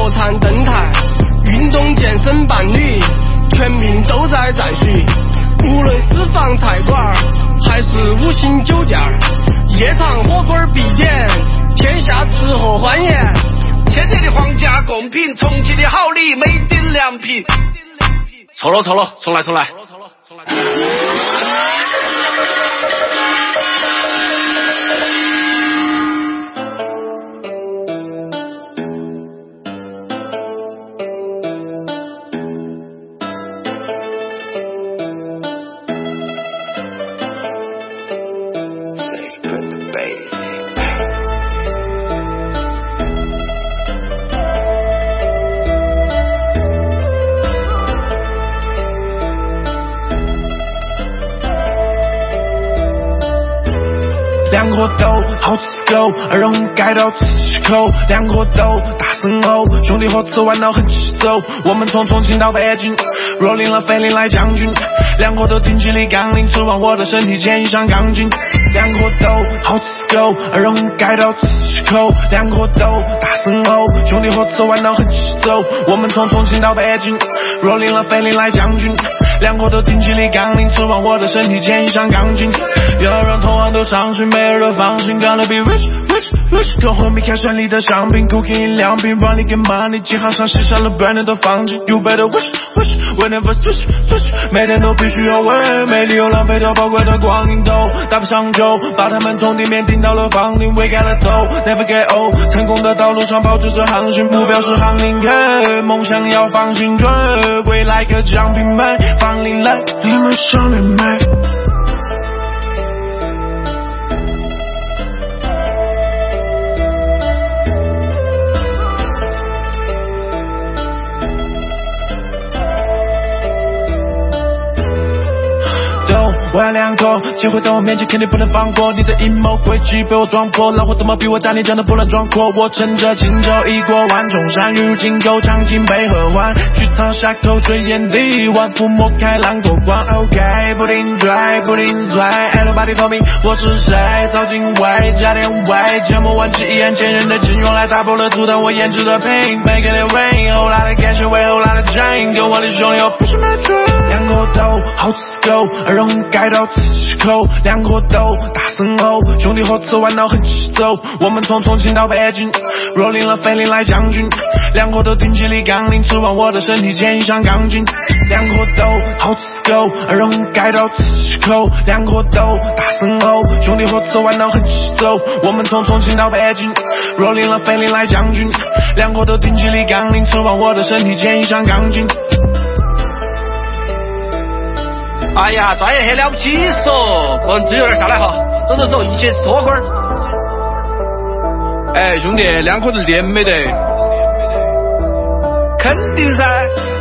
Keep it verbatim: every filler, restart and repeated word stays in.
国产灯台，运动健身伴侣，全民都在赞许。无论私房菜馆还是五星酒店，夜场火锅必点，天下吃喝欢颜。 天津的皇家贡品，重庆的好礼，美的良品。 错了错了，重来重来。 两个豆好吃够，二龙盖到自己口。两个豆大声吼，兄弟伙吃完了很起走。我们从重庆到北京，若领了飞领来将军。两个豆顶起的杠铃，指望我的身体牵一上钢筋。两个豆好吃够，二龙盖到自己口。两个豆大声吼，兄弟伙吃完了很起走。我们从重庆到北京，若领了飞领来将军。两个都顶起的杠铃，指望我的身体牵一上钢筋。有人同行都伤心，没人都放心 ，Gonna be rich rich rich。跟后面看顺利的商品 ，Cooking 饮料瓶 ，Running get money， 记号上写上了 brand 的放弃 ，You better wish wish，whenever switch switch， 每天都必须要问，没理由浪费掉宝贵的光阴都打不上球，把他们从地面顶到了房顶，we gotta go never get old。成功的道路上保持着航行，目标是航林克，梦想要放心准，未来个奖品们。放领来，你们上面买。我要两个，机会在我面前肯定不能放过。你的阴谋诡计被我撞破，老虎怎么比我大？你讲的不能装阔。我趁着轻舟一过万重山，如今够长进被喝完，去趟下口水眼底湾，抚摸开朗过关。OK， 不停拽，不停拽 ，Nobody told me 我是谁？扫进位，加点位，千磨万击一眼见人的金用来打破了阻挡我胭脂的瓶 ，Make it rain， 后来的感谢为后来的战赢，跟我的兄弟又不是没准。两个豆好吃够，二龙盖到自己口，两个豆大声吼，兄弟伙吃完了很起走。我们从重庆到北京，若领了飞领来将军。两个豆顶起的杠铃，指望我的身体牵一上钢筋。两个豆好吃够，二龙盖到自己口，两个豆大声吼，兄弟伙吃完了很起走。我们从重庆到北京，若领了飞领来将军。两个豆顶起的杠铃，指望我的身体牵一上钢筋。 哎呀，专业很了不起嗦，个人自由点下来哈，走走走，一起吃火锅。 哎，兄弟，两口子店没得？ 肯定噻。